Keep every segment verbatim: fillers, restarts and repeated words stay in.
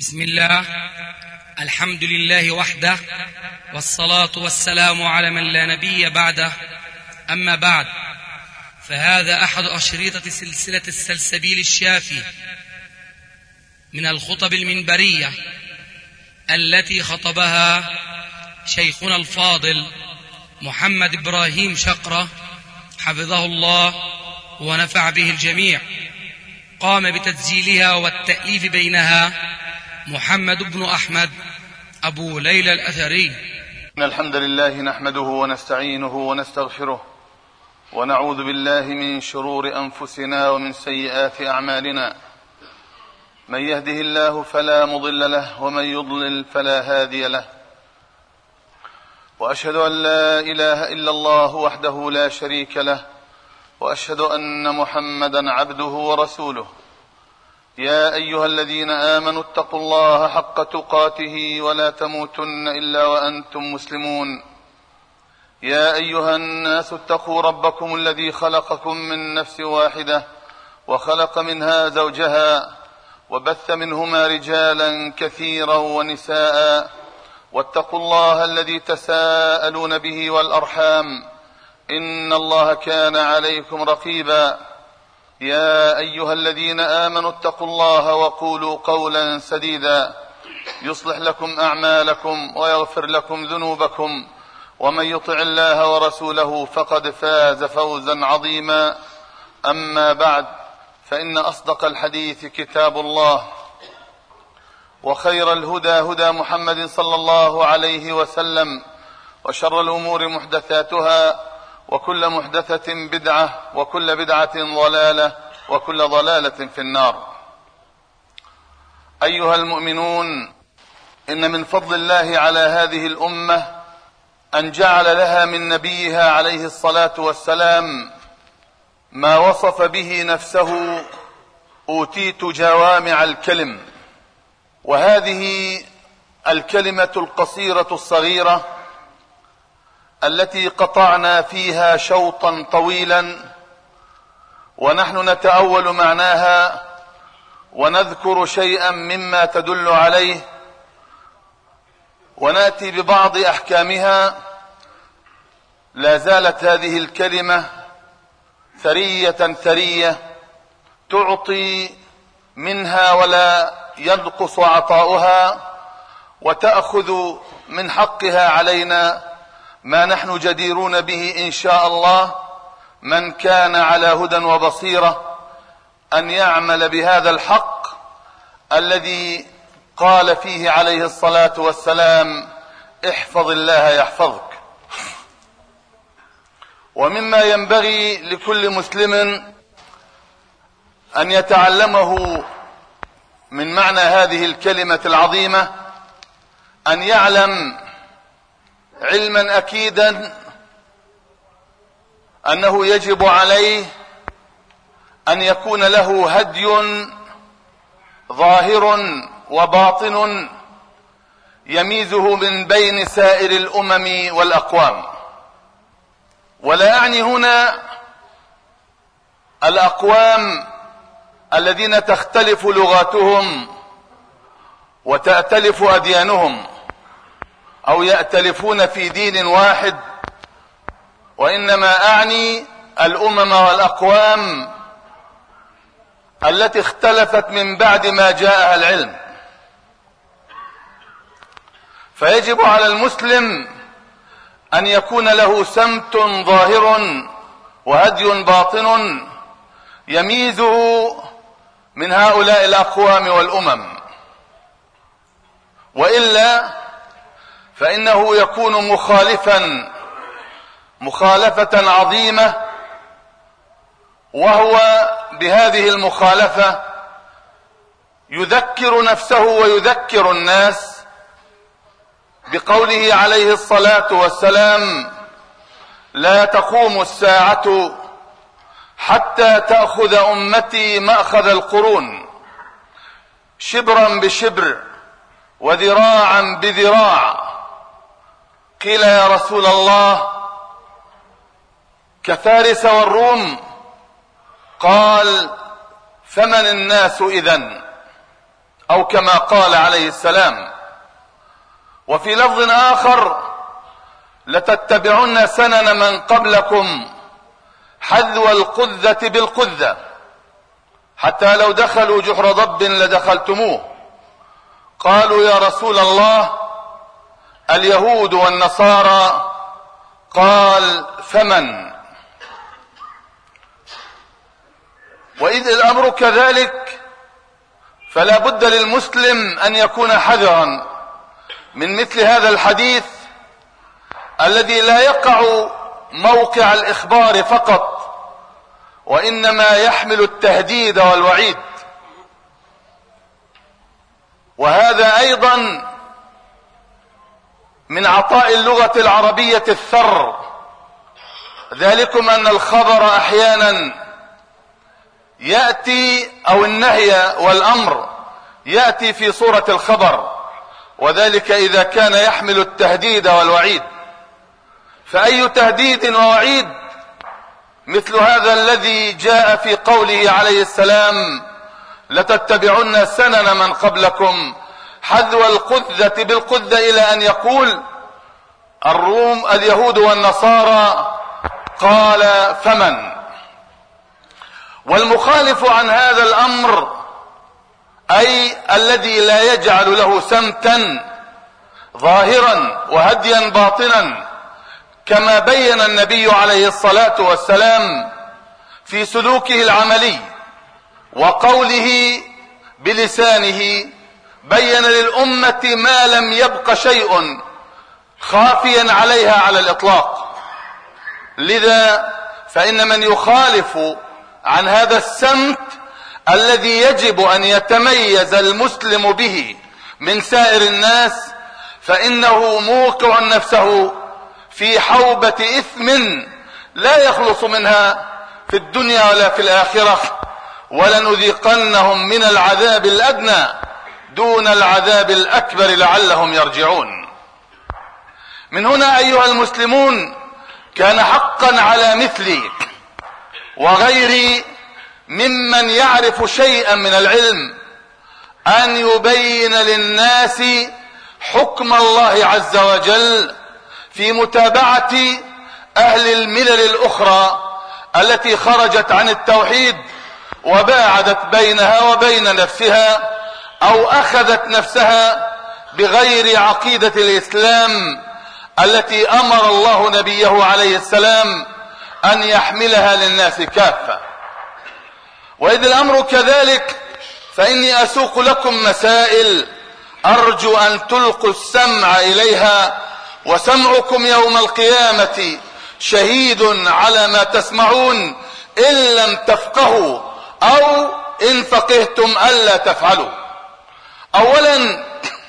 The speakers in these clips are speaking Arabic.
بسم الله، الحمد لله وحده، والصلاة والسلام على من لا نبي بعده. أما بعد، فهذا أحد أشرطة سلسلة السلسبيل الشافي من الخطب المنبرية التي خطبها شيخنا الفاضل محمد إبراهيم شقرة حفظه الله ونفع به الجميع. قام بتسجيلها والتأليف بينها محمد بن أحمد أبو ليلى الأثري. إن الحمد لله نحمده ونستعينه ونستغفره، ونعوذ بالله من شرور أنفسنا ومن سيئات أعمالنا. من يهده الله فلا مضل له، ومن يضلل فلا هادي له. وأشهد أن لا إله إلا الله وحده لا شريك له، وأشهد أن محمدا عبده ورسوله. يا أيها الذين آمنوا اتقوا الله حق تقاته ولا تموتن إلا وأنتم مسلمون. يا أيها الناس اتقوا ربكم الذي خلقكم من نفس واحدة، وخلق منها زوجها، وبث منهما رجالا كثيرا ونساء. واتقوا الله الذي تساءلون به والأرحام، إن الله كان عليكم رقيبا. يا أيها الذين آمنوا اتقوا الله وقولوا قولا سديدا يصلح لكم أعمالكم ويغفر لكم ذنوبكم، ومن يطع الله ورسوله فقد فاز فوزا عظيما. أما بعد، فإن أصدق الحديث كتاب الله، وخير الهدى هدى محمد صلى الله عليه وسلم، وشر الأمور محدثاتها، وكل محدثة بدعة، وكل بدعة ضلالة، وكل ضلالة في النار. أيها المؤمنون، إن من فضل الله على هذه الأمة أن جعل لها من نبيها عليه الصلاة والسلام ما وصف به نفسه: أوتيت جوامع الكلم. وهذه الكلمة القصيرة الصغيرة التي قطعنا فيها شوطا طويلا، ونحن نتأول معناها ونذكر شيئا مما تدل عليه، ونأتي ببعض أحكامها. لا زالت هذه الكلمة ثرية ثرية تعطي منها ولا ينقص عطاؤها، وتأخذ من حقها علينا ما نحن جديرون به إن شاء الله، من كان على هدى وبصيرة، أن يعمل بهذا الحق الذي قال فيه عليه الصلاة والسلام: احفظ الله يحفظك. ومما ينبغي لكل مسلم أن يتعلمه من معنى هذه الكلمة العظيمة أن يعلم علما أكيدا أنه يجب عليه أن يكون له هدي ظاهر وباطن يميزه من بين سائر الأمم والأقوام. ولا أعني هنا الأقوام الذين تختلف لغاتهم وتأتلف أديانهم، أو يأتلفون في دين واحد، وإنما أعني الأمم والأقوام التي اختلفت من بعد ما جاءها العلم. فيجب على المسلم أن يكون له سمت ظاهر وهدي باطن يميزه من هؤلاء الأقوام والأمم، وإلا فإنه يكون مخالفا مخالفة عظيمة، وهو بهذه المخالفة يذكر نفسه ويذكر الناس بقوله عليه الصلاة والسلام: لا تقوم الساعة حتى تأخذ أمتي مأخذ القرون، شبرا بشبر وذراعا بذراع. قيل: يا رسول الله، كفارس والروم؟ قال: فمن الناس إذن؟ أو كما قال عليه السلام. وفي لفظ آخر: لتتبعن سنن من قبلكم حذو القذة بالقذة حتى لو دخلوا جحر ضب لدخلتموه. قالوا: يا رسول الله، اليهود والنصارى. قال: فمن؟ وإذ الأمر كذلك فلا بد للمسلم أن يكون حذرا من مثل هذا الحديث الذي لا يقع موقع الإخبار فقط، وإنما يحمل التهديد والوعيد. وهذا أيضا من عطاء اللغة العربية الثر، ذلكم أن الخبر أحيانا يأتي، أو النهي والأمر يأتي في صورة الخبر، وذلك إذا كان يحمل التهديد والوعيد. فأي تهديد ووعيد مثل هذا الذي جاء في قوله عليه السلام: لتتبعن سنن من قبلكم حذو القذة بالقذة، إلى أن يقول الروم اليهود والنصارى. قال: فمن؟ والمخالف عن هذا الأمر أي الذي لا يجعل له سمتا ظاهرا وهديا باطنا، كما بين النبي عليه الصلاة والسلام في سلوكه العملي وقوله بلسانه، بين للأمة ما لم يبق شيء خافيا عليها على الإطلاق. لذا فإن من يخالف عن هذا السمت الذي يجب أن يتميز المسلم به من سائر الناس، فإنه موقع نفسه في حوبة إثم لا يخلص منها في الدنيا ولا في الآخرة. ولنذيقنهم من العذاب الأدنى دون العذاب الأكبر لعلهم يرجعون. من هنا أيها المسلمون، كان حقا على مثلي وغيري ممن يعرف شيئا من العلم أن يبين للناس حكم الله عز وجل في متابعة أهل الملل الأخرى التي خرجت عن التوحيد وباعدت بينها وبين نفسها، أو أخذت نفسها بغير عقيدة الإسلام التي أمر الله نبيه عليه السلام أن يحملها للناس كافة. وإذ الأمر كذلك فإني أسوق لكم مسائل أرجو أن تلقوا السمع إليها، وسمعكم يوم القيامة شهيد على ما تسمعون إن لم تفقهوا، أو إن فقهتم ألا تفعلوا. أولا،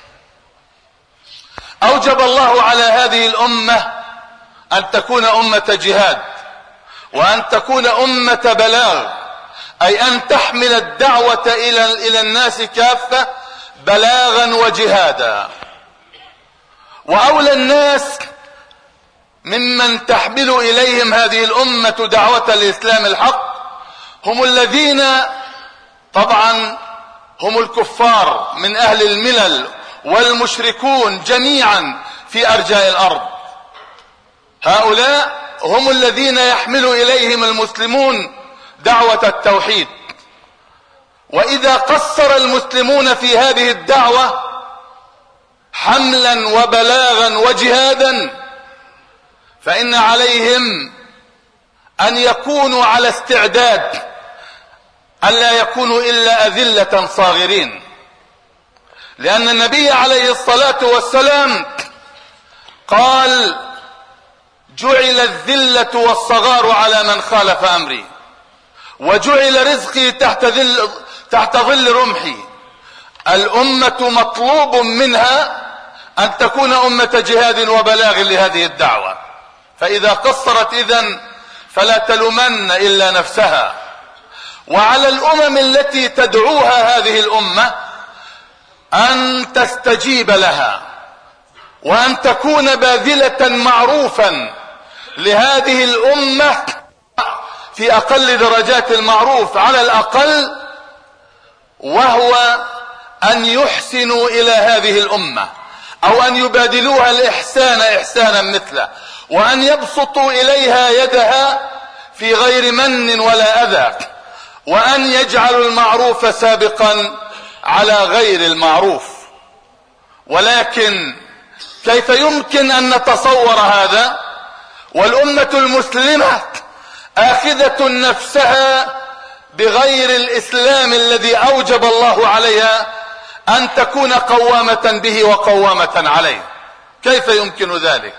أوجب الله على هذه الأمة أن تكون أمة جهاد، وأن تكون أمة بلاغ، أي أن تحمل الدعوة إلى إلى الناس كافة بلاغا وجهادا. وأولى الناس ممن تحمل إليهم هذه الأمة دعوة الإسلام الحق هم الذين طبعا هم الكفار من أهل الملل والمشركون جميعا في أرجاء الأرض. هؤلاء هم الذين يحمل إليهم المسلمون دعوة التوحيد. وإذا قصر المسلمون في هذه الدعوة حملا وبلاغا وجهادا، فإن عليهم أن يكونوا على استعداد أن لا يكونوا إلا أذلة صاغرين، لأن النبي عليه الصلاة والسلام قال: جعل الذلة والصغار على من خالف أمري، وجعل رزقي تحت ظل تحت ظل رمحي. الأمة مطلوب منها أن تكون أمة جهاد وبلاغ لهذه الدعوة، فإذا قصرت إذن فلا تلومن إلا نفسها. وعلى الأمم التي تدعوها هذه الأمة أن تستجيب لها، وأن تكون باذلة معروفا لهذه الأمة في أقل درجات المعروف على الأقل، وهو أن يحسنوا إلى هذه الأمة، أو أن يبادلوها الإحسان إحسانا مثله، وأن يبسطوا إليها يدها في غير من ولا أذى، وأن يجعلوا المعروف سابقا على غير المعروف. ولكن كيف يمكن أن نتصور هذا والأمة المسلمة آخذة نفسها بغير الإسلام الذي أوجب الله عليها أن تكون قوامة به وقوامة عليه؟ كيف يمكن ذلك؟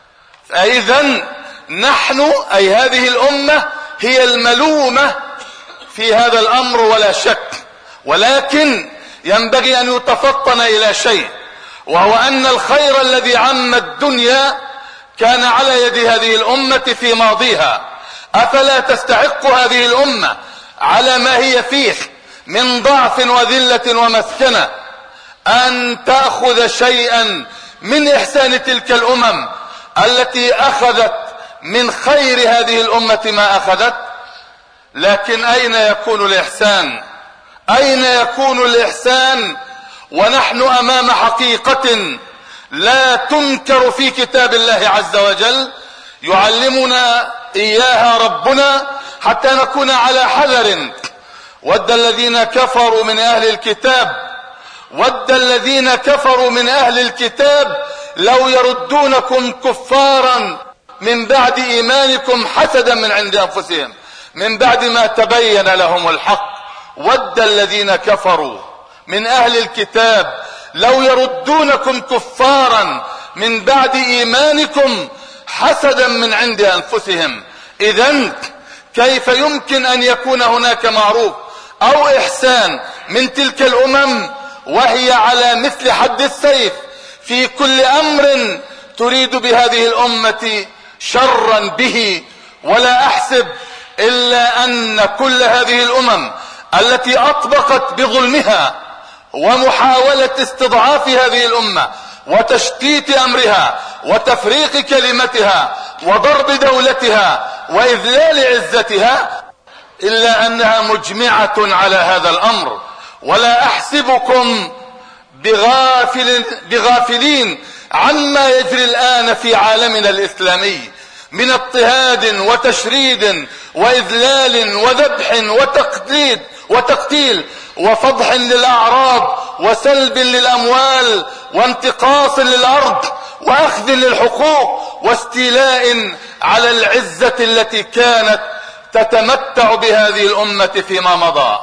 فإذن نحن أي هذه الأمة هي الملومة في هذا الأمر ولا شك، ولكن ينبغي أن يتفطن إلى شيء، وهو أن الخير الذي عم الدنيا كان على يد هذه الأمة في ماضيها. أفلا تستحق هذه الأمة على ما هي فيه من ضعف وذلة ومسكنة أن تأخذ شيئا من إحسان تلك الأمم التي أخذت من خير هذه الأمة ما أخذت؟ لكن أين يكون الإحسان؟ أين يكون الإحسان ونحن أمام حقيقة لا تنكر في كتاب الله عز وجل يعلمنا إياها ربنا حتى نكون على حذر. ود الذين كفروا من أهل الكتاب ود الذين كفروا من أهل الكتاب لو يردونكم كفارا من بعد إيمانكم حسدا من عند أنفسهم من بعد ما تبين لهم الحق. ود الذين كفروا من أهل الكتاب لو يردونكم كفارا من بعد إيمانكم حسدا من عند أنفسهم. إذن كيف يمكن أن يكون هناك معروف أو إحسان من تلك الأمم وهي على مثل حد السيف في كل أمر تريد بهذه الأمة شرا به؟ ولا أحسب إلا أن كل هذه الأمم التي أطبقت بظلمها ومحاولة استضعاف هذه الأمة وتشتيت أمرها وتفريق كلمتها وضرب دولتها وإذلال عزتها إلا أنها مجمعة على هذا الأمر. ولا أحسبكم بغافل بغافلين عما يجري الآن في عالمنا الإسلامي من اضطهاد وتشريد وإذلال وذبح وتقتيل وتقتيل وفضح للأعراض وسلب للأموال وانتقاص للأرض وأخذ للحقوق واستيلاء على العزة التي كانت تتمتع بهذه الأمة فيما مضى.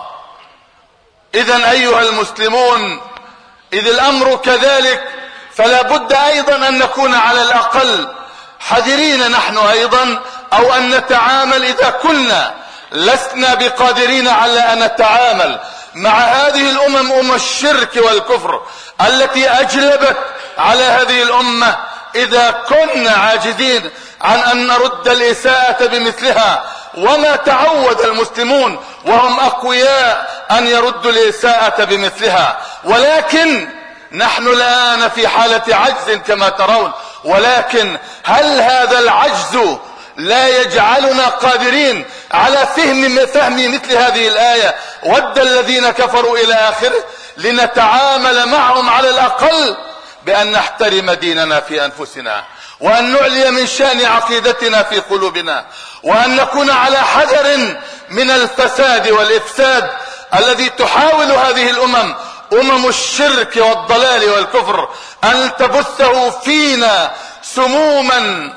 إذن أيها المسلمون، إذ الأمر كذلك فلا بد أيضا أن نكون على الأقل حذرين نحن أيضا، أو أن نتعامل إذا كنا لسنا بقادرين على أن نتعامل مع هذه الأمم أمم الشرك والكفر التي أجلبت على هذه الأمة، إذا كنا عاجزين عن أن نرد الإساءة بمثلها، وما تعود المسلمون وهم أقوياء أن يردوا الإساءة بمثلها. ولكن نحن الآن في حالة عجز كما ترون، ولكن هل هذا العجز لا يجعلنا قادرين على فهم فهم مثل هذه الآية ود الذين كفروا إلى آخره، لنتعامل معهم على الأقل بأن نحترم ديننا في أنفسنا، وأن نعلي من شأن عقيدتنا في قلوبنا، وأن نكون على حذر من الفساد والإفساد الذي تحاول هذه الأمم أمم الشرك والضلال والكفر أن تبثه فينا سموما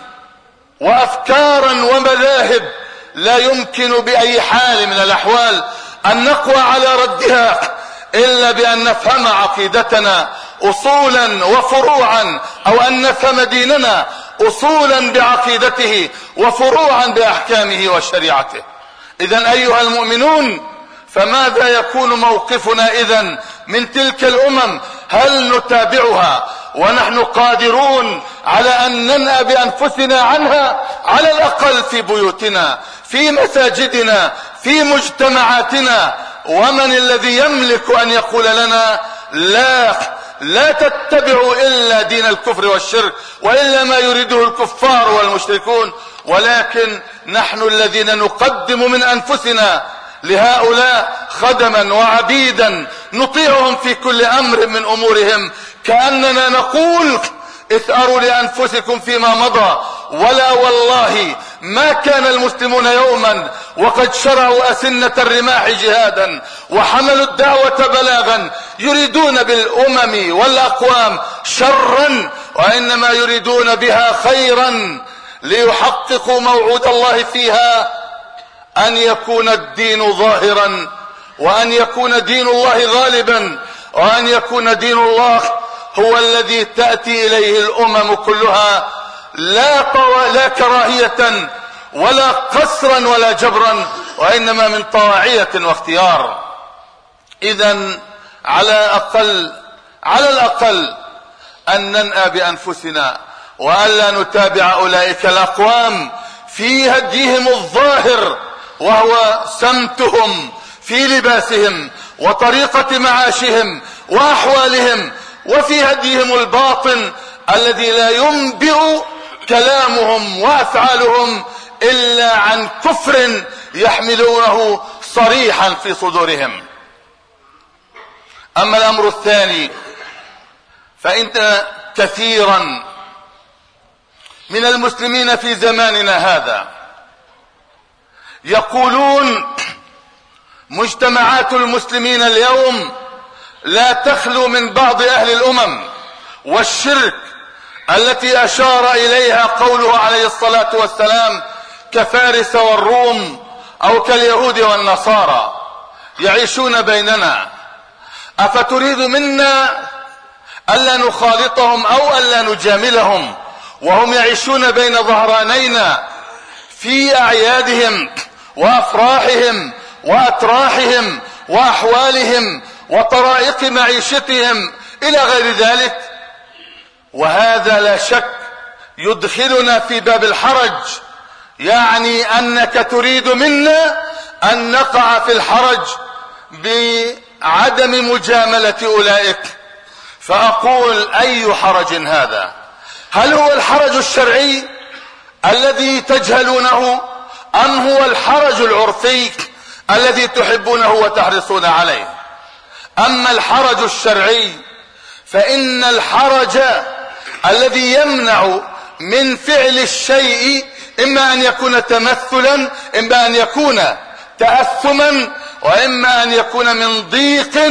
وأفكارا ومذاهب لا يمكن بأي حال من الأحوال أن نقوى على ردها إلا بأن نفهم عقيدتنا أصولا وفروعا، أو أن نفهم ديننا أصولا بعقيدته وفروعا بأحكامه وشريعته. إذن أيها المؤمنون، فماذا يكون موقفنا إذن من تلك الأمم؟ هل نتابعها ونحن قادرون على أن ننأى بأنفسنا عنها على الأقل في بيوتنا، في مساجدنا، في مجتمعاتنا؟ ومن الذي يملك أن يقول لنا لا لا تتبعوا إلا دين الكفر والشرك وإلا ما يريده الكفار والمشركون؟ ولكن نحن الذين نقدم من أنفسنا لهؤلاء خدما وعبيدا نطيعهم في كل أمر من أمورهم، كأننا نقول اثأروا لأنفسكم فيما مضى، ولا والله ما كان المسلمون يوما وقد شرعوا أسنة الرماح جهادا وحملوا الدعوة بلاغا يريدون بالأمم والأقوام شرا، وإنما يريدون بها خيرا ليحققوا موعود الله فيها، أن يكون الدين ظاهرا، وأن يكون دين الله غالبا، وأن يكون دين الله هو الذي تأتي إليه الأمم كلها، لا, طو... لا كراهية ولا قسرا ولا جبرا، وإنما من طواعية واختيار. إذن على أقل على الأقل أن ننأى بأنفسنا وألا نتابع أولئك الأقوام في هديهم الظاهر، وهو سمتهم في لباسهم وطريقة معاشهم وأحوالهم، وفي هديهم الباطن الذي لا ينبئ كلامهم وأفعالهم إلا عن كفر يحملونه صريحا في صدورهم. أما الأمر الثاني، فإن كثيرا من المسلمين في زماننا هذا يقولون مجتمعات المسلمين اليوم لا تخلو من بعض أهل الأمم والشرك التي أشار إليها قوله عليه الصلاة والسلام كفارس والروم أو كاليهود والنصارى يعيشون بيننا، أفتريد منا ألا نخالطهم أو ألا نجاملهم وهم يعيشون بين ظهرانينا في أعيادهم وأفراحهم وأتراحهم وأحوالهم وطرائق معيشتهم إلى غير ذلك؟ وهذا لا شك يدخلنا في باب الحرج، يعني أنك تريد منا أن نقع في الحرج بعدم مجاملة أولئك. فأقول أي حرج هذا؟ هل هو الحرج الشرعي الذي تجهلونه، أم هو الحرج العرفي الذي تحبونه وتحرصون عليه؟ أما الحرج الشرعي فإن الحرج الذي يمنع من فعل الشيء إما أن يكون تمثلا، إما أن يكون تأثما، وإما أن يكون من ضيق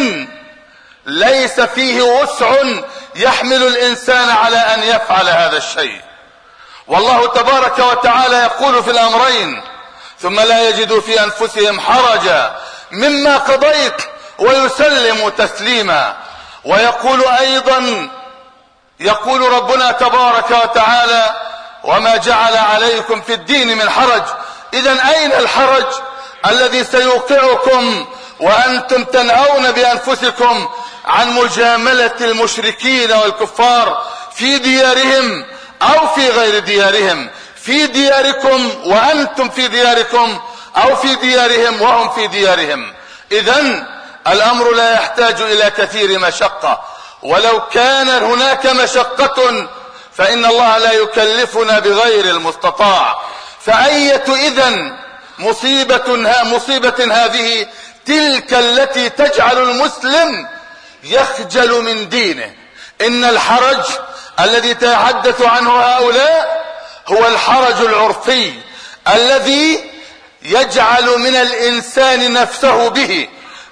ليس فيه وسع يحمل الإنسان على أن يفعل هذا الشيء. والله تبارك وتعالى يقول في الأمرين ثم لا يجدوا في أنفسهم حرجا مما قضيت ويسلموا تسليما. ويقول أيضا، يقول ربنا تبارك وتعالى وما جعل عليكم في الدين من حرج. إذن أين الحرج الذي سيوقعكم وأنتم تنهون بأنفسكم عن مجاملة المشركين والكفار في ديارهم أو في غير ديارهم، في دياركم وأنتم في دياركم، أو في ديارهم وهم في ديارهم؟ إذن الأمر لا يحتاج إلى كثير مشقة، ولو كان هناك مشقة فإن الله لا يكلفنا بغير المستطاع. فأية إذن مصيبة, مصيبة هذه تلك التي تجعل المسلم يخجل من دينه. إن الحرج الذي يتحدث عنه هؤلاء هو الحرج العرفي الذي يجعل من الإنسان نفسه به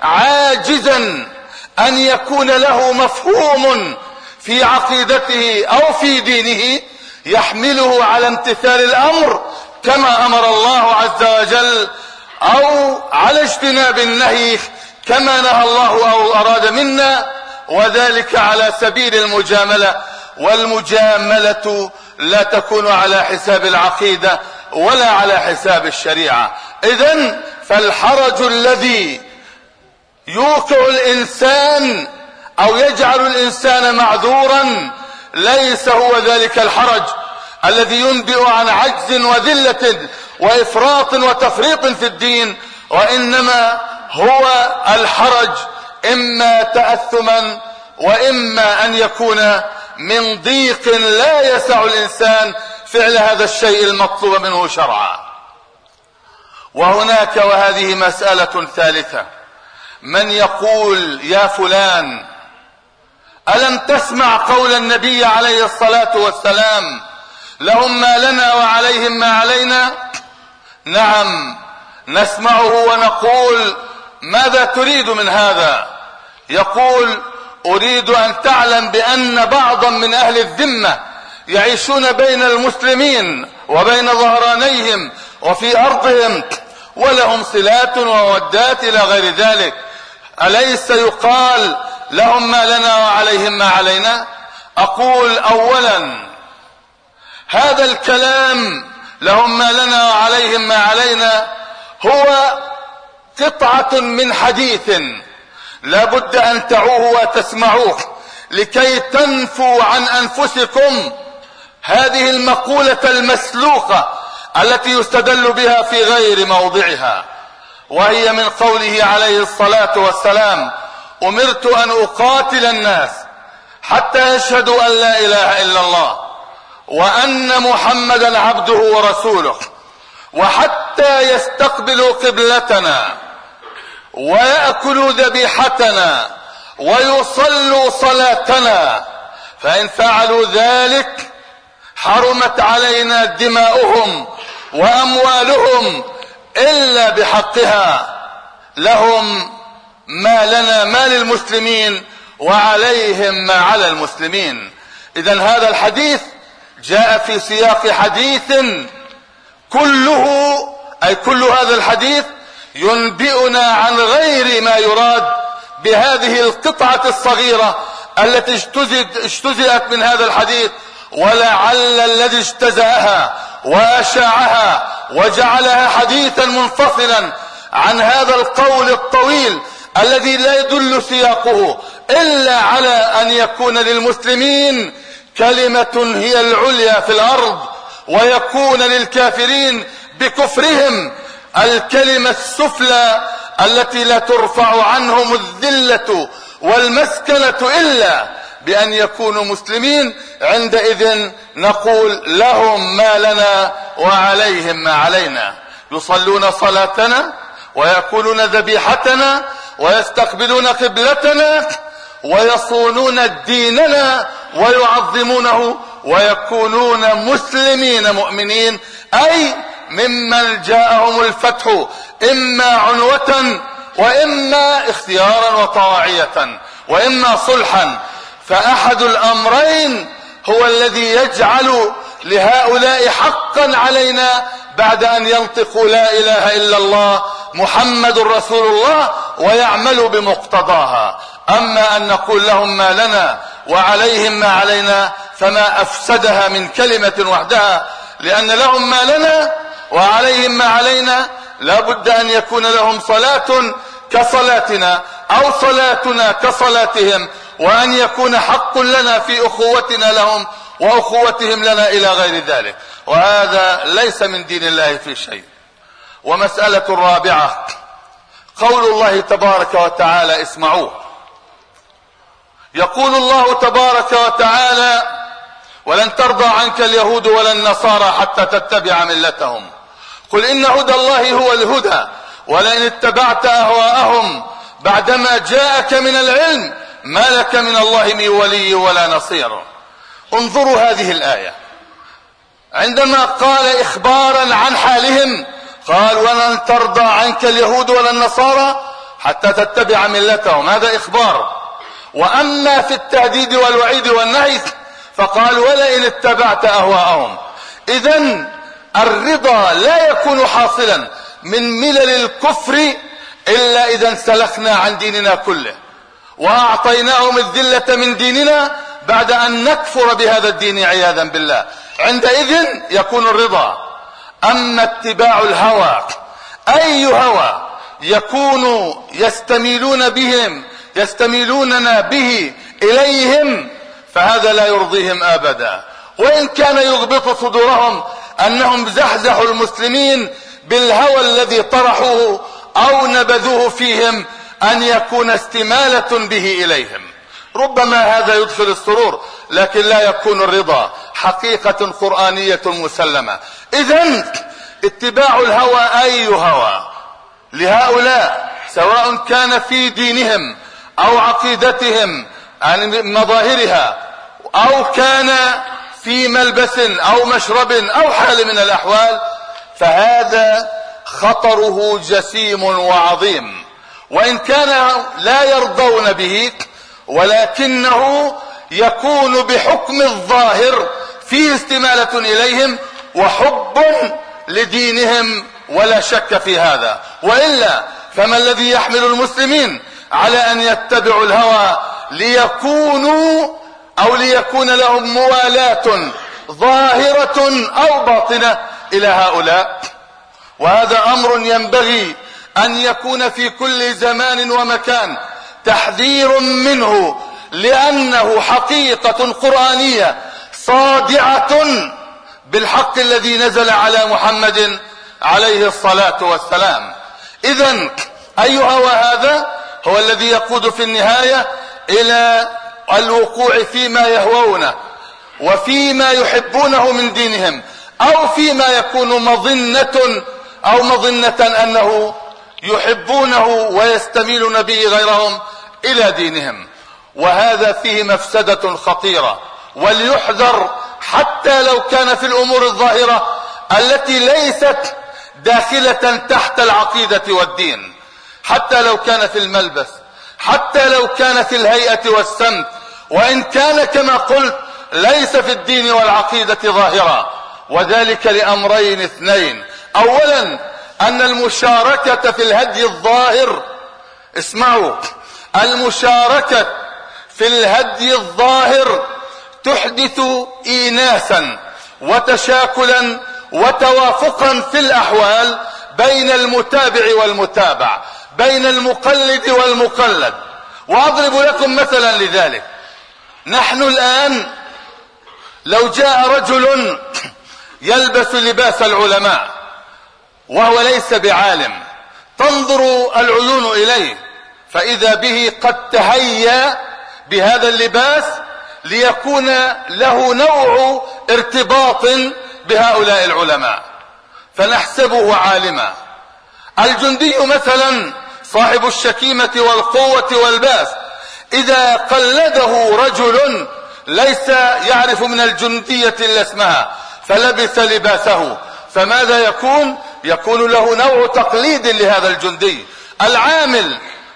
عاجزا أن يكون له مفهوم في عقيدته أو في دينه يحمله على امتثال الأمر كما أمر الله عز وجل، أو على اجتناب النهي كما نهى الله أو أراد منا، وذلك على سبيل المجاملة. والمجاملة لا تكون على حساب العقيدة ولا على حساب الشريعة. إذن فالحرج الذي يوقع الإنسان أو يجعل الإنسان معذورا ليس هو ذلك الحرج الذي ينبئ عن عجز وذلة وإفراط وتفريط في الدين، وإنما هو الحرج إما تأثما وإما أن يكون من ضيق لا يسع الإنسان فعل هذا الشيء المطلوب منه شرعا. وهناك وهذه مسألة ثالثة من يقول يا فلان ألم تسمع قول النبي عليه الصلاة والسلام لهم ما لنا وعليهم ما علينا؟ نعم نسمعه ونقول ماذا تريد من هذا؟ يقول أريد أن تعلم بأن بعضا من أهل الذمة يعيشون بين المسلمين وبين ظهرانيهم وفي أرضهم ولهم صلات وودات إلى غير ذلك، أليس يقال لهم ما لنا وعليهم ما علينا؟ أقول أولا هذا الكلام لهم ما لنا وعليهم ما علينا هو قطعة من حديث لا بد أن تعوه وتسمعوه لكي تنفوا عن أنفسكم هذه المقولة المسلوقة التي يستدل بها في غير موضعها، وهي من قوله عليه الصلاة والسلام أمرت أن أقاتل الناس حتى يشهدوا أن لا إله إلا الله وأن محمدا عبده ورسوله وحتى يستقبلوا قبلتنا ويأكلوا ذبيحتنا ويصلوا صلاتنا، فإن فعلوا ذلك حرمت علينا دماؤهم وأموالهم إلا بحقها، لهم ما لنا ما للمسلمين وعليهم ما على المسلمين. إذن هذا الحديث جاء في سياق حديث كله أي كل هذا الحديث ينبئنا عن غير ما يراد بهذه القطعة الصغيرة التي اجتزأت من هذا الحديث، ولعل الذي اجتزأها وأشاعها وجعلها حديثا منفصلا عن هذا القول الطويل الذي لا يدل سياقه إلا على أن يكون للمسلمين كلمة هي العليا في الأرض ويكون للكافرين بكفرهم الكلمة السفلى التي لا ترفع عنهم الذلة والمسكنة إلا بأن يكونوا مسلمين. عندئذ نقول لهم ما لنا وعليهم ما علينا، يصلون صلاتنا ويأكلون ذبيحتنا ويستقبلون قبلتنا ويصونون ديننا ويعظمونه ويكونون مسلمين مؤمنين، أي ممن جاءهم الفتح إما عنوة وإما اختيارا وطواعية وإما صلحا، فأحد الأمرين هو الذي يجعل لهؤلاء حقا علينا بعد أن ينطقوا لا إله إلا الله محمد رسول الله ويعملوا بمقتضاها. أما أن نقول لهم ما لنا وعليهم ما علينا فما أفسدها من كلمة وحدها، لأن لهم ما لنا وعليهم ما علينا لا بد أن يكون لهم صلاة كصلاتنا أو صلاتنا كصلاتهم، وأن يكون حق لنا في أخوتنا لهم وأخوتهم لنا إلى غير ذلك، وهذا ليس من دين الله في شيء. ومسألة الرابعة قول الله تبارك وتعالى، اسمعوه، يقول الله تبارك وتعالى ولن ترضى عنك اليهود ولا النصارى حتى تتبع ملتهم قل إن هدى الله هو الهدى ولئن اتبعت أهواءهم بعدما جاءك من العلم ما لك من الله من ولي ولا نصير. انظروا هذه الآية، عندما قال إخبارا عن حالهم قال ولن ترضى عنك اليهود ولا النصارى حتى تتبع ملتهم، هذا إخبار. وأما في التهديد والوعيد والنهي فقال ولئن اتبعت أهواءهم. إذن الرضا لا يكون حاصلا من ملل الكفر إلا إذا انسلخنا عن ديننا كله وأعطيناهم الذلة من ديننا بعد أن نكفر بهذا الدين عياذا بالله، عندئذ يكون الرضا. أما اتباع الهوى، أي هوى يكون يستميلون بهم يستميلوننا به إليهم فهذا لا يرضيهم أبدا، وإن كان يضبط صدورهم أنهم زحزحوا المسلمين بالهوى الذي طرحوه أو نبذوه فيهم أن يكون استمالة به إليهم. ربما هذا يدخل السرور لكن لا يكون الرضا، حقيقة قرآنية مسلمة. إذن اتباع الهوى أي هوى لهؤلاء سواء كان في دينهم أو عقيدتهم عن مظاهرها، أو كان في ملبس أو مشرب أو حال من الأحوال، فهذا خطره جسيم وعظيم. وإن كان لا يرضون به، ولكنه يكون بحكم الظاهر فيه استمالة إليهم وحب لدينهم، ولا شك في هذا. وإلا فما الذي يحمل المسلمين على أن يتبعوا الهوى ليكونوا أو ليكون لهم موالاة ظاهرة أو باطنة إلى هؤلاء؟ وهذا أمر ينبغي أن يكون في كل زمان ومكان تحذير منه، لأنه حقيقة قرآنية صادعة بالحق الذي نزل على محمد عليه الصلاة والسلام. إذن أيها، وهذا هو الذي يقود في النهاية إلى الوقوع فيما يهوونه وفيما يحبونه من دينهم، أو فيما يكون مظنة أو مظنة أنه يحبونه ويستميلون به غيرهم إلى دينهم. وهذا فيه مفسدة خطيرة، وليحذر حتى لو كان في الأمور الظاهرة التي ليست داخلة تحت العقيدة والدين، حتى لو كان في الملبس، حتى لو كان في الهيئة والسمت، وإن كان كما قلت ليس في الدين والعقيدة ظاهرة. وذلك لأمرين اثنين: أولا أن المشاركة في الهدي الظاهر، اسمعوا، المشاركة في الهدي الظاهر تحدث إيناسا وتشاكلا وتوافقا في الأحوال بين المتابع والمتابع، بين المقلد والمقلد. وأضرب لكم مثلا لذلك. نحن الآن لو جاء رجل يلبس لباس العلماء وهو ليس بعالم، تنظر العيون إليه فإذا به قد تهيأ بهذا اللباس ليكون له نوع ارتباط بهؤلاء العلماء، فنحسبه عالما. الجندي مثلا صاحب الشكيمة والقوة والباس، إذا قلده رجل ليس يعرف من الجندية إلا اسمها فلبس لباسه، فماذا يكون؟ يكون له نوع تقليد لهذا الجندي. العامل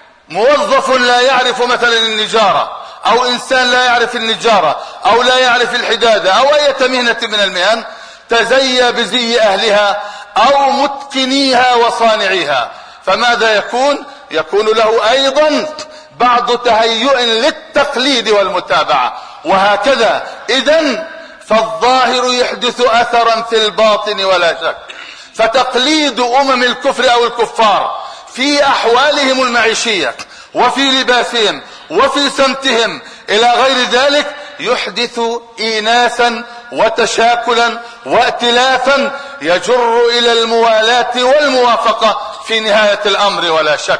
موظف لا يعرف مثلا النجارة، أو إنسان لا يعرف النجارة أو لا يعرف الحدادة أو أي مهنة من المهن، تزيى بزي أهلها أو متقنيها وصانعيها، فماذا يكون؟ يكون له أيضا بعض تهيؤ للتقليد والمتابعة، وهكذا. إذن فالظاهر يحدث أثرا في الباطن ولا شك. فتقليد أمم الكفر أو الكفار في أحوالهم المعيشية وفي لباسهم وفي سمتهم إلى غير ذلك يحدث إيناسا وتشاكلا وائتلافا يجر إلى الموالاة والموافقة في نهاية الأمر ولا شك،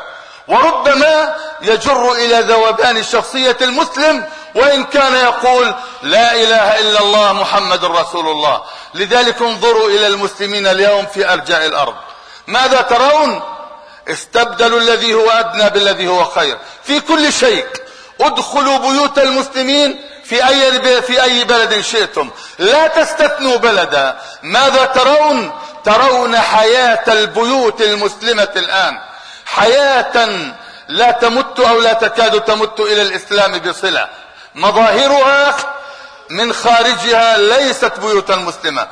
وربما يجر إلى ذوبان شخصية المسلم وإن كان يقول لا إله إلا الله محمد رسول الله. لذلك انظروا إلى المسلمين اليوم في أرجاء الأرض، ماذا ترون؟ استبدلوا الذي هو أدنى بالذي هو خير في كل شيء. ادخلوا بيوت المسلمين في أي, في أي بلد شئتم، لا تستثنوا بلدا. ماذا ترون؟ ترون حياة البيوت المسلمة الآن حياة لا تمت أو لا تكاد تمت إلى الإسلام بصلة. مظاهرها من خارجها ليست بيوتا مسلمة،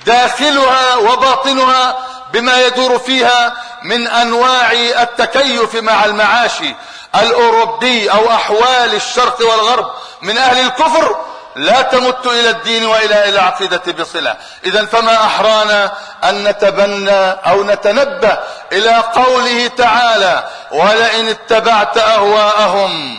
داخلها وباطنها بما يدور فيها من أنواع التكيف مع المعاشي الأوروبي أو أحوال الشرق والغرب من أهل الكفر لا تمت إلى الدين وإلى العقيدة بصلة. إذن فما أحرانا أن نتبنى أو نتنبه إلى قوله تعالى: ولئن اتبعت أهواءهم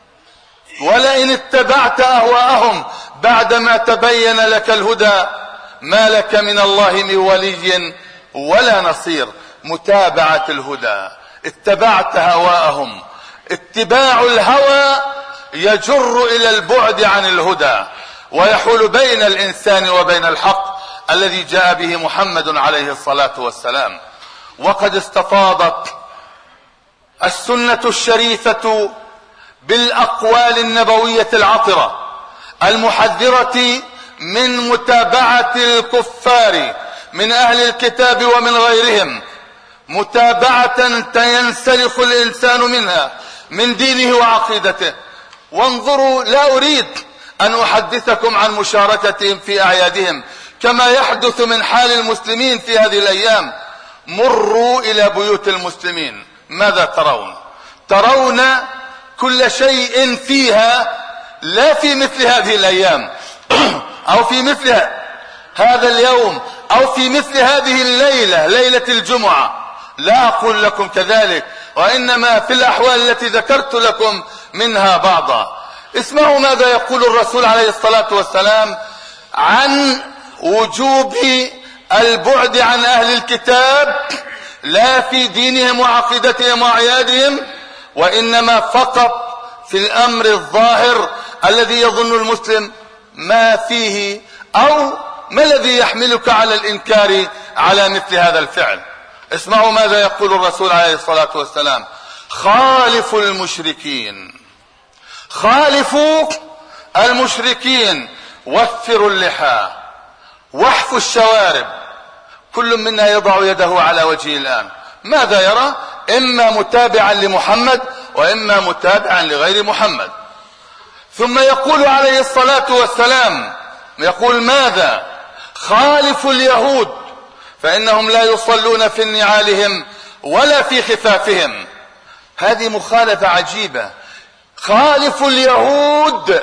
ولئن اتبعت أهواءهم بعدما تبين لك الهدى ما لك من الله من ولي ولا نصير. متابعة الهدى، اتبعت هواءهم. اتباع الهوى يجر إلى البعد عن الهدى ويحول بين الإنسان وبين الحق الذي جاء به محمد عليه الصلاة والسلام. وقد استفاضت السنة الشريفة بالأقوال النبوية العطرة المحذرة من متابعة الكفار من أهل الكتاب ومن غيرهم، متابعة ينسلخ الإنسان منها من دينه وعقيدته. وانظروا، لا أريد أن أحدثكم عن مشاركتهم في أعيادهم كما يحدث من حال المسلمين في هذه الأيام. مروا إلى بيوت المسلمين، ماذا ترون؟ ترون كل شيء فيها لا في مثل هذه الأيام أو في مثل هذا اليوم أو في مثل هذه الليلة، ليلة الجمعة. لا أقول لكم كذلك، وإنما في الأحوال التي ذكرت لكم منها بعضا. اسمعوا ماذا يقول الرسول عليه الصلاة والسلام عن وجوب البعد عن أهل الكتاب، لا في دينهم وعقيدتهم وأعيادهم، وإنما فقط في الأمر الظاهر الذي يظن المسلم ما فيه، أو ما الذي يحملك على الإنكار على مثل هذا الفعل. اسمعوا ماذا يقول الرسول عليه الصلاة والسلام: خالفوا المشركين، خالفوا المشركين، وفروا اللحى، واحفوا الشوارب. كل منا يضع يده على وجهه الآن، ماذا يرى؟ إما متابعا لمحمد وإما متابعا لغير محمد. ثم يقول عليه الصلاة والسلام، يقول ماذا؟ خالفوا اليهود فإنهم لا يصلون في نعالهم ولا في خفافهم. هذه مخالفة عجيبة. خالفوا اليهود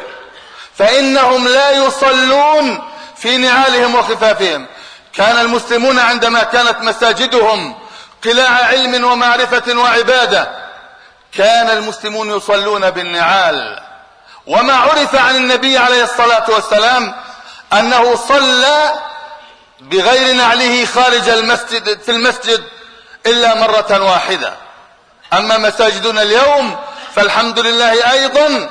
فإنهم لا يصلون في نعالهم وخفافهم. كان المسلمون عندما كانت مساجدهم قلاع علم ومعرفة وعبادة كان المسلمون يصلون بالنعال. وما عرف عن النبي عليه الصلاة والسلام أنه صلى بغير نعله خارج المسجد في المسجد إلا مرة واحدة. أما مساجدنا اليوم فالحمد لله أيضا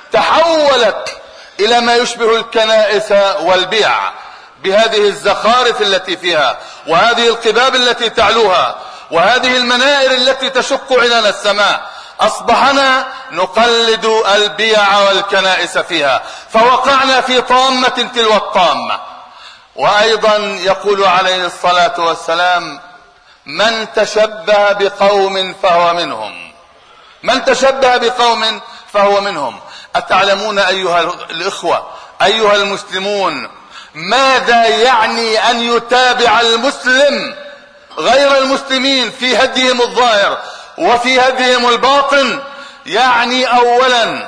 تحولت إلى ما يشبه الكنائس والبيع، بهذه الزخارف التي فيها، وهذه القباب التي تعلوها، وهذه المنائر التي تشق عنان السماء. أصبحنا نقلد البيع والكنائس فيها، فوقعنا في طامة تلو الطامة. وأيضا يقول عليه الصلاة والسلام: من تشبه بقوم فهو منهم، من تشبه بقوم فهو منهم. أتعلمون أيها الإخوة، أيها المسلمون، ماذا يعني أن يتابع المسلم غير المسلمين في هديهم الظاهر وفي هديهم الباطن؟ يعني أولا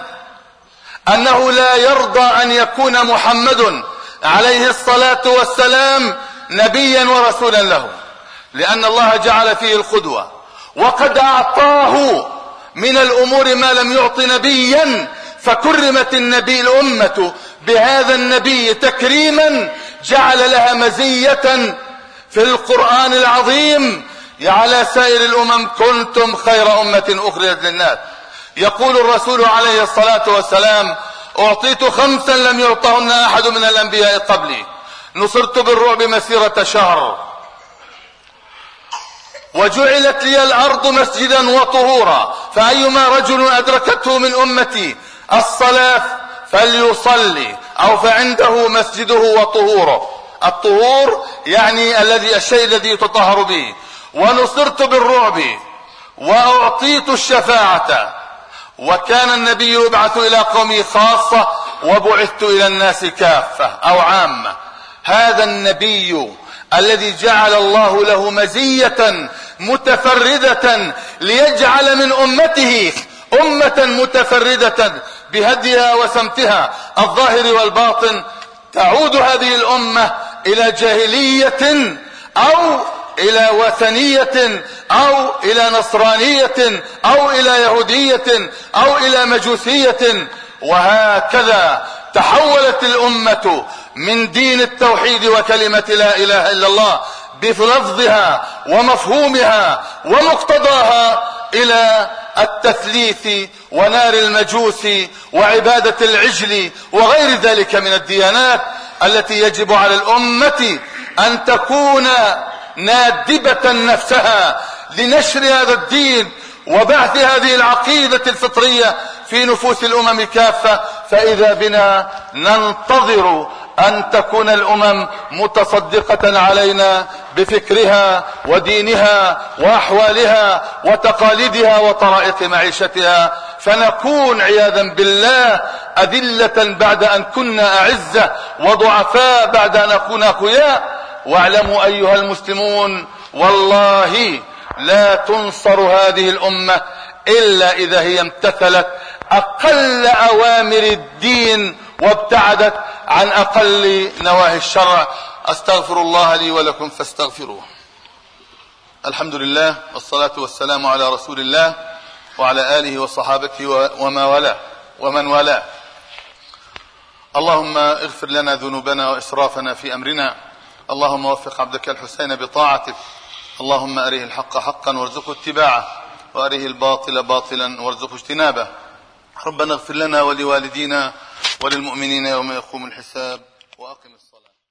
أنه لا يرضى أن يكون محمد عليه الصلاة والسلام نبيا ورسولا له، لأن الله جعل فيه القدوة، وقد أعطاه من الأمور ما لم يعط نبيا، فكرمت النبي الأمة بهذا النبي تكريما جعل لها مزية في القرآن العظيم على سائر الأمم: كنتم خير أمة أخرجت للناس. يقول الرسول عليه الصلاة والسلام: أعطيت خمسا لم يعطهن أحد من الأنبياء قبلي، نصرت بالرعب مسيرة شهر، وجعلت لي الأرض مسجدا وطهورا، فأيما رجل أدركته من أمتي الصلاة فليصلي أو فعنده مسجده وطهوره. الطهور يعني الذي الشيء الذي يتطهر به. ونصرت بالرعب وأعطيت الشفاعة. وكان النبي يبعث إلى قومه خاصة وبعثت إلى الناس كافة أو عامة. هذا النبي الذي جعل الله له مزية متفردة ليجعل من أمته أمة متفردة بهديها وسمتها الظاهر والباطن. تعود هذه الأمة إلى جاهلية أو إلى وثنية أو إلى نصرانية أو إلى يهودية أو إلى مجوسية، وهكذا تحولت الأمة من دين التوحيد وكلمة لا إله إلا الله بلفظها ومفهومها ومقتضاها إلى التثليث ونار المجوس وعبادة العجل وغير ذلك من الديانات التي يجب على الأمة أن تكون نادبة نفسها لنشر هذا الدين وبعث هذه العقيدة الفطرية في نفوس الأمم كافة، فإذا بنا ننتظر أن تكون الأمم متصدقة علينا بفكرها ودينها وأحوالها وتقاليدها وطرائق معيشتها، فنكون عياذا بالله أذلة بعد أن كنا أعزة، وضعفاء بعد أن نكون أقوياء. واعلموا أيها المسلمون، والله لا تنصر هذه الأمة إلا إذا هي امتثلت أقل أوامر الدين وابتعدت عن أقل نواهي الشرع. أستغفر الله لي ولكم فاستغفروه. الحمد لله والصلاة والسلام على رسول الله وعلى آله وصحابته وما والاه ومن والاه. اللهم اغفر لنا ذنوبنا وإسرافنا في أمرنا. اللهم وفق عبدك الحسين بطاعتك. اللهم أريه الحق حقا وارزقه اتباعه، وأريه الباطل باطلا وارزقه اجتنابه. ربنا اغفر لنا ولوالدينا وللمؤمنين يوم يقوم الحساب، وأقم الصلاة.